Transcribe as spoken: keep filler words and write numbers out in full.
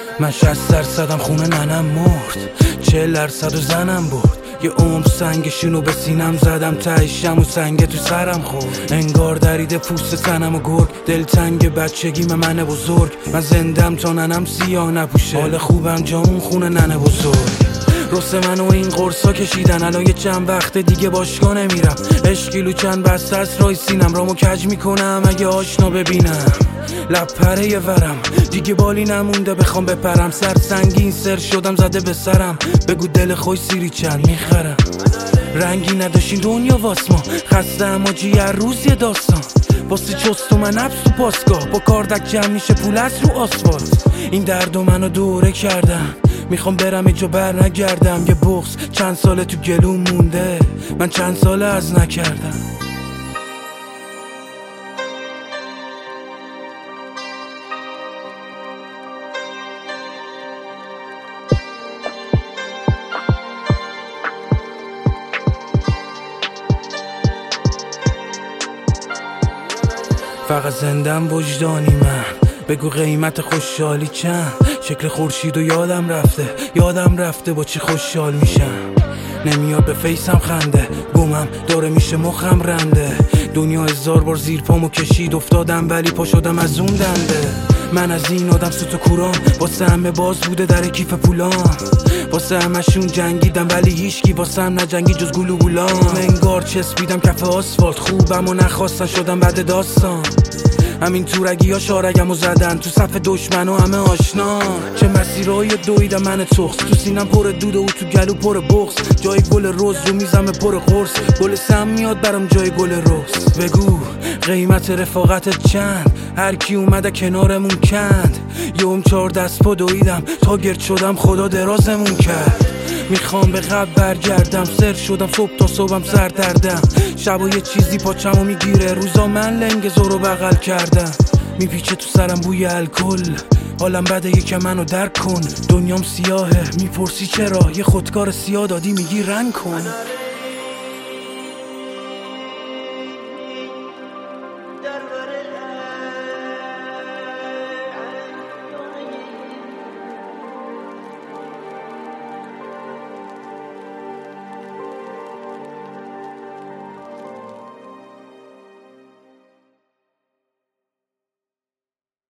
من شصت درصدم خونه ننم مرد، چهل درصد و زنم برد. یه عمر سنگشونو به سینم زدم، تهشم و سنگ تو سرم خورد. انگار دریده پوست تنم و گرگ، دلتنگ بچگیم منه بزرگ. من زندم تا ننم سیاه نپوشه، حال خوبم جا اون خونه ننه بزرگ. رسه منو این قرصا کشیدن، الان یه چند وقت دیگه باشگاه نمیرم. عشقیلو چند بسته است رای سینم، رامو کج میکنم اگه آشنا ببینم. لب پره یه ورم دیگه بالی نمونده بخوام بپرم. سر سنگین سر شدم زده به سرم، بگو دل خوش سیری چند میخرم. رنگی نداشتین دنیا واسما، خسته اما جیه روز یه داستان. واسه چست و من نفس تو پاسگاه، با کاردک جمع میشه پول از رو آسفالت. این درد و منو دوره کردم، میخوام برم اینجا بر نگردم. یه بغض چند ساله تو گلوم مونده، من چند ساله از نکردم. فقط زندم وجدانی من، بگو قیمت خوشحالی چند. شکل خورشید و یادم رفته، یادم رفته با چی خوشحال میشم. نمیاد به فیسم خنده، گمم داره میشه مخم رنده. دنیا هزار بار زیر پامو کشید، افتادم ولی پا شدم از اون دنده. من از این آدم سوت و کورام، واسه همه باز بوده در کیف پولام. واسه همشون جنگیدم ولی هیچکی واسه هم نجنگی جز گلو بولام. انگار چسبیدم کف آسفالت، خوبم و نخواستن شدم بعد داستان. همین تورگی ها شارگمو زدن، تو صف دشمن و همه آشنا. چه مسیرهای دویدم من تخص، تو سینم پر دوده و تو گلو پر بغض. جای گل روز رو میزم پر قرص، گل سم میاد برام جای گل روز. بگو قیمت رفاقتت چند، هر کی اومده کنارمون کند. یه ام چار دست پا دویدم تا گرد شدم خدا درازمون کرد. میخوام به قبل برگردم، سر شدم صبح تا صبحم سر دردم. شبا یه چیزی پاچمو میگیره، روزا من لنگ زورو بغل کردم. میپیچه تو سرم بوی الکل، حالم بده یکم منو درک کن. دنیام سیاهه میپرسی چرا، یه خودکار سیاه دادی میگی رنگ کن.